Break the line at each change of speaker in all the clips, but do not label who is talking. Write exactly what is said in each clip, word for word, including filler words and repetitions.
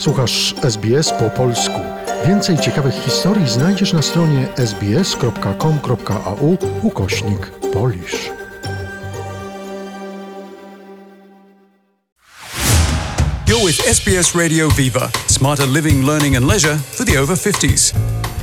Słuchasz S B S po polsku. Więcej ciekawych historii znajdziesz na stronie sbs.com.au ukośnik Polish.
You're with S B S Radio Viva. Smarter living, learning and leisure for the over fifties.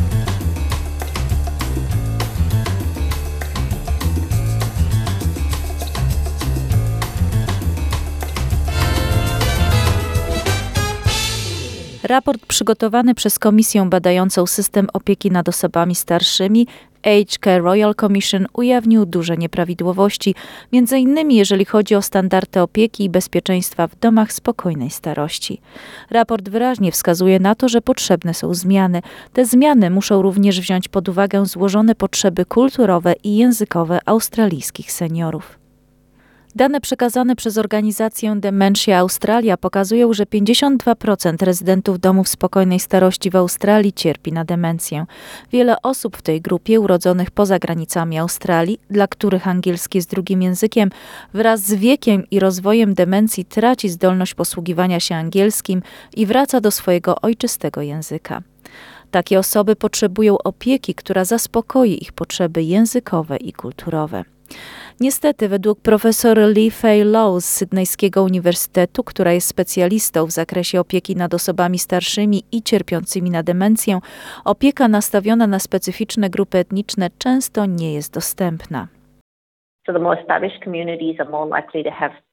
Raport przygotowany przez Komisję badającą system opieki nad osobami starszymi Aged Care Royal Commission ujawnił duże nieprawidłowości, między innymi jeżeli chodzi o standardy opieki i bezpieczeństwa w domach spokojnej starości. Raport wyraźnie wskazuje na to, że potrzebne są zmiany. Te zmiany muszą również wziąć pod uwagę złożone potrzeby kulturowe i językowe australijskich seniorów. Dane przekazane przez organizację Dementia Australia pokazują, że pięćdziesiąt dwa procent rezydentów domów spokojnej starości w Australii cierpi na demencję. Wiele osób w tej grupie urodzonych poza granicami Australii, dla których angielski jest drugim językiem, wraz z wiekiem i rozwojem demencji traci zdolność posługiwania się angielskim i wraca do swojego ojczystego języka. Takie osoby potrzebują opieki, która zaspokoi ich potrzeby językowe i kulturowe. Niestety, według profesor Lee Fay Low z Sydneyskiego Uniwersytetu, która jest specjalistą w zakresie opieki nad osobami starszymi i cierpiącymi na demencję, opieka nastawiona na specyficzne grupy etniczne często nie jest dostępna.
So the more established communities are more likely to have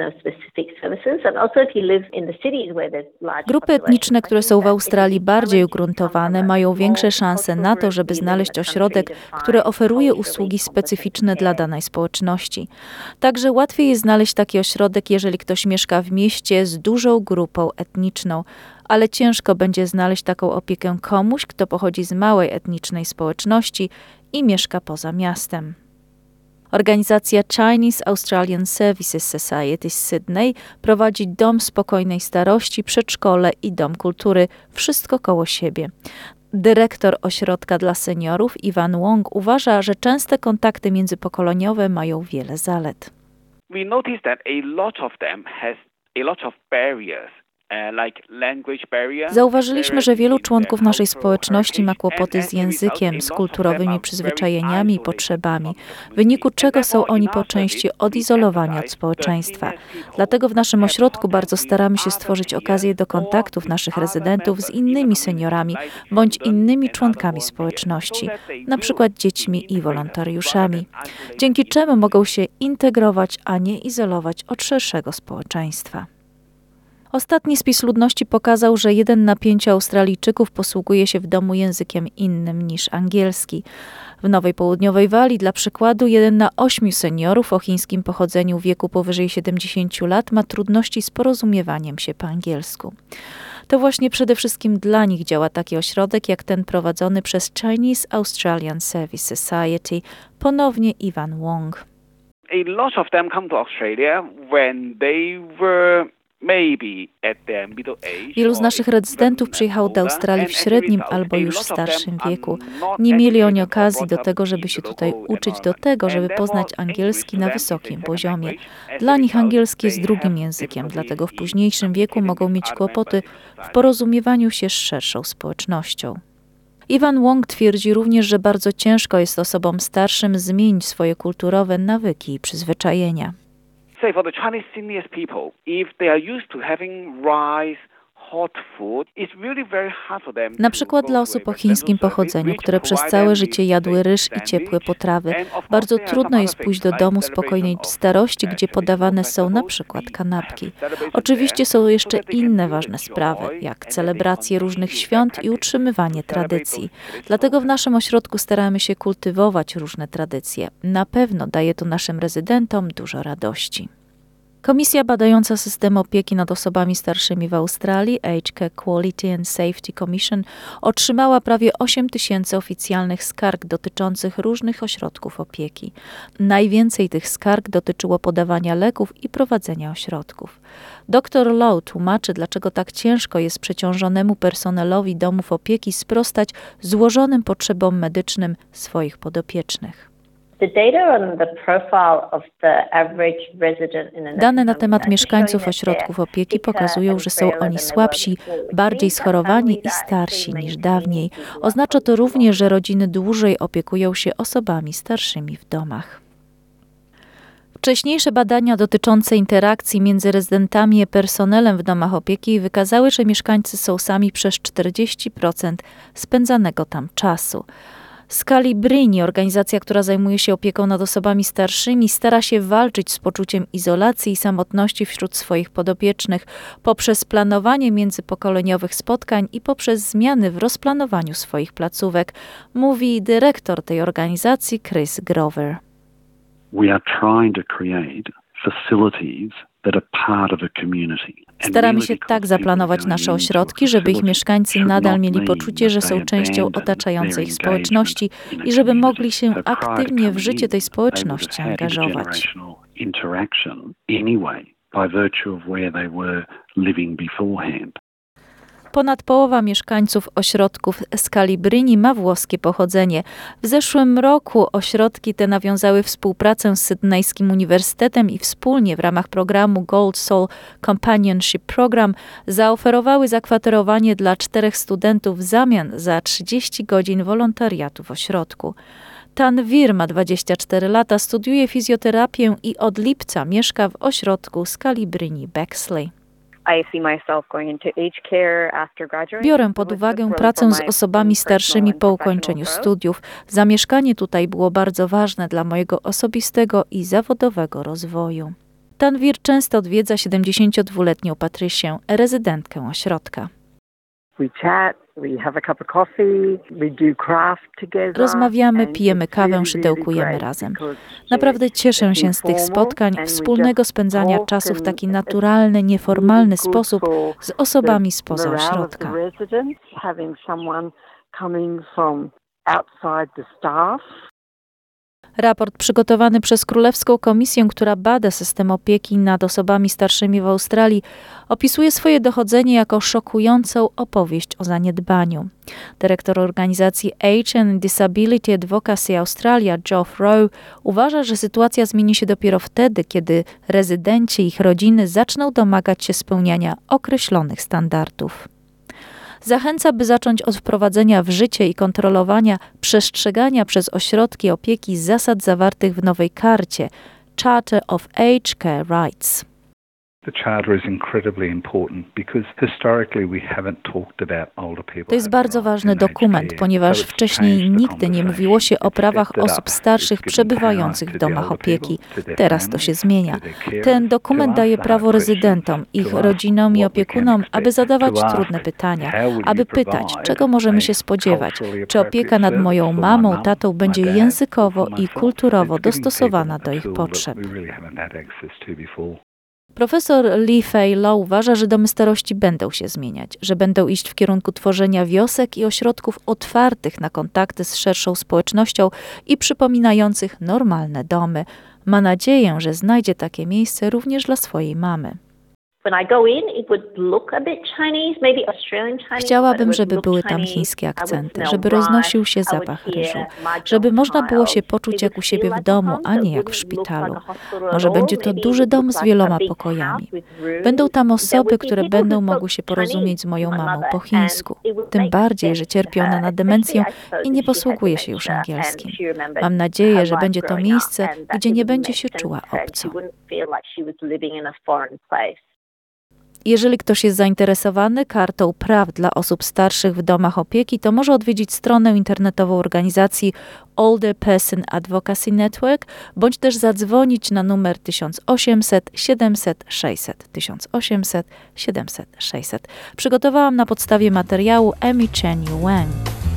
Grupy etniczne, które są w Australii bardziej ugruntowane, mają większe szanse na to, żeby znaleźć ośrodek, który oferuje usługi specyficzne dla danej społeczności. Także łatwiej jest znaleźć taki ośrodek, jeżeli ktoś mieszka w mieście z dużą grupą etniczną, ale ciężko będzie znaleźć taką opiekę komuś, kto pochodzi z małej etnicznej społeczności i mieszka poza miastem. Organizacja Chinese Australian Services Society z Sydney prowadzi dom spokojnej starości, przedszkole i dom kultury, wszystko koło siebie. Dyrektor ośrodka dla seniorów Ivan Wong uważa, że częste kontakty międzypokoleniowe mają wiele zalet.
We noticed that a lot of them has a lot of barriers.
Zauważyliśmy, że wielu członków naszej społeczności ma kłopoty z językiem, z kulturowymi przyzwyczajeniami i potrzebami, w wyniku czego są oni po części odizolowani od społeczeństwa. Dlatego w naszym ośrodku bardzo staramy się stworzyć okazję do kontaktów naszych rezydentów z innymi seniorami bądź innymi członkami społeczności, na przykład dziećmi i wolontariuszami, dzięki czemu mogą się integrować, a nie izolować od szerszego społeczeństwa. Ostatni spis ludności pokazał, że jeden na pięciu Australijczyków posługuje się w domu językiem innym niż angielski. W Nowej Południowej Walii, dla przykładu, jeden na ośmiu seniorów o chińskim pochodzeniu w wieku powyżej siedemdziesięciu lat ma trudności z porozumiewaniem się po angielsku. To właśnie przede wszystkim dla nich działa taki ośrodek jak ten prowadzony przez Chinese Australian Service Society, ponownie Ivan Wong.
A lot of them come to Australia when they were
Wielu z naszych rezydentów przyjechało do Australii w średnim albo już starszym wieku. Nie mieli oni okazji do tego, żeby się tutaj uczyć, do tego, żeby poznać angielski na wysokim poziomie. Dla nich angielski jest drugim językiem, dlatego w późniejszym wieku mogą mieć kłopoty w porozumiewaniu się z szerszą społecznością. Ivan Wong twierdzi również, że bardzo ciężko jest osobom starszym zmienić swoje kulturowe nawyki i przyzwyczajenia.
Say for the Chinese senior people, if they are used to having rice, hot food, it's really very hard for them.
Na przykład dla osób o chińskim pochodzeniu, które przez całe życie jadły ryż i ciepłe potrawy, bardzo trudno jest pójść do domu spokojnej starości, gdzie podawane są na przykład kanapki. Oczywiście są jeszcze inne ważne sprawy, jak celebracje różnych świąt i utrzymywanie tradycji. Dlatego w naszym ośrodku staramy się kultywować różne tradycje. Na pewno daje to naszym rezydentom dużo radości. Komisja badająca system opieki nad osobami starszymi w Australii, Aged Care Quality and Safety Commission, otrzymała prawie osiem tysięcy oficjalnych skarg dotyczących różnych ośrodków opieki. Najwięcej tych skarg dotyczyło podawania leków i prowadzenia ośrodków. Doktor Low tłumaczy, dlaczego tak ciężko jest przeciążonemu personelowi domów opieki sprostać złożonym potrzebom medycznym swoich podopiecznych. Dane na temat mieszkańców ośrodków opieki pokazują, że są oni słabsi, bardziej schorowani i starsi niż dawniej. Oznacza to również, że rodziny dłużej opiekują się osobami starszymi w domach. Wcześniejsze badania dotyczące interakcji między rezydentami i personelem w domach opieki wykazały, że mieszkańcy są sami przez czterdzieści procent spędzanego tam czasu. Scalibrini, organizacja, która zajmuje się opieką nad osobami starszymi, stara się walczyć z poczuciem izolacji i samotności wśród swoich podopiecznych poprzez planowanie międzypokoleniowych spotkań i poprzez zmiany w rozplanowaniu swoich placówek, mówi dyrektor tej organizacji Chris Grover.
We are trying to create facilities that are part of a community.
Staramy się tak zaplanować nasze ośrodki, żeby ich mieszkańcy nadal mieli poczucie, że są częścią otaczającej ich społeczności i żeby mogli się aktywnie w życie tej społeczności angażować. Ponad połowa mieszkańców ośrodków Scalibrini ma włoskie pochodzenie. W zeszłym roku ośrodki te nawiązały współpracę z Sydneyjskim Uniwersytetem i wspólnie w ramach programu Gold Soul Companionship Program zaoferowały zakwaterowanie dla czterech studentów w zamian za trzydzieści godzin wolontariatu w ośrodku. Tanvir ma dwadzieścia cztery lata, studiuje fizjoterapię i od lipca mieszka w ośrodku Scalibrini Bexley. Biorę pod uwagę pracę z osobami starszymi po ukończeniu studiów. Zamieszkanie tutaj było bardzo ważne dla mojego osobistego i zawodowego rozwoju. Tanvir często odwiedza siedemdziesięciodwuletnią Patrycję, rezydentkę ośrodka. Rozmawiamy, pijemy kawę, szydełkujemy razem. Naprawdę cieszę się z tych spotkań, wspólnego spędzania czasu w taki naturalny, nieformalny sposób z osobami spoza ośrodka. Raport przygotowany przez Królewską Komisję, która bada system opieki nad osobami starszymi w Australii, opisuje swoje dochodzenie jako szokującą opowieść o zaniedbaniu. Dyrektor organizacji Age and Disability Advocacy Australia, Geoff Rowe, uważa, że sytuacja zmieni się dopiero wtedy, kiedy rezydenci i ich rodziny zaczną domagać się spełniania określonych standardów. Zachęca, by zacząć od wprowadzenia w życie i kontrolowania przestrzegania przez ośrodki opieki zasad zawartych w nowej karcie Charter of Aged Care Rights. To jest bardzo ważny dokument, ponieważ wcześniej nigdy nie mówiło się o prawach osób starszych przebywających w domach opieki. Teraz to się zmienia. Ten dokument daje prawo rezydentom, ich rodzinom i opiekunom, aby zadawać trudne pytania, aby pytać, czego możemy się spodziewać, czy opieka nad moją mamą, tatą będzie językowo i kulturowo dostosowana do ich potrzeb. Profesor Lee Fay Law uważa, że domy starości będą się zmieniać, że będą iść w kierunku tworzenia wiosek i ośrodków otwartych na kontakty z szerszą społecznością i przypominających normalne domy. Ma nadzieję, że znajdzie takie miejsce również dla swojej mamy. Chciałabym, żeby były tam chińskie akcenty, żeby roznosił się zapach ryżu, żeby można było się poczuć jak u siebie w domu, a nie jak w szpitalu. Może będzie to duży dom z wieloma pokojami. Będą tam osoby, które będą mogły się porozumieć z moją mamą po chińsku. Tym bardziej, że cierpi ona na demencję i nie posługuje się już angielskim. Mam nadzieję, że będzie to miejsce, gdzie nie będzie się czuła obco. Jeżeli ktoś jest zainteresowany kartą praw dla osób starszych w domach opieki, to może odwiedzić stronę internetową organizacji Older Person Advocacy Network, bądź też zadzwonić na numer tysiąc osiemset siedemset sześćset. tysiąc osiemset siedemset sześćset. Przygotowałam na podstawie materiału Amy Chen Yu Wang.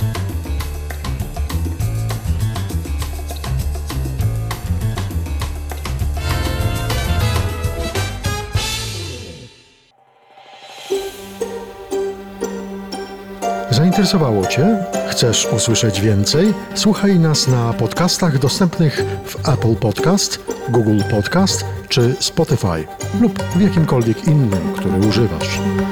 Zainteresowało Cię? Chcesz usłyszeć więcej? Słuchaj nas na podcastach dostępnych w Apple Podcast, Google Podcast czy Spotify lub w jakimkolwiek innym, który używasz.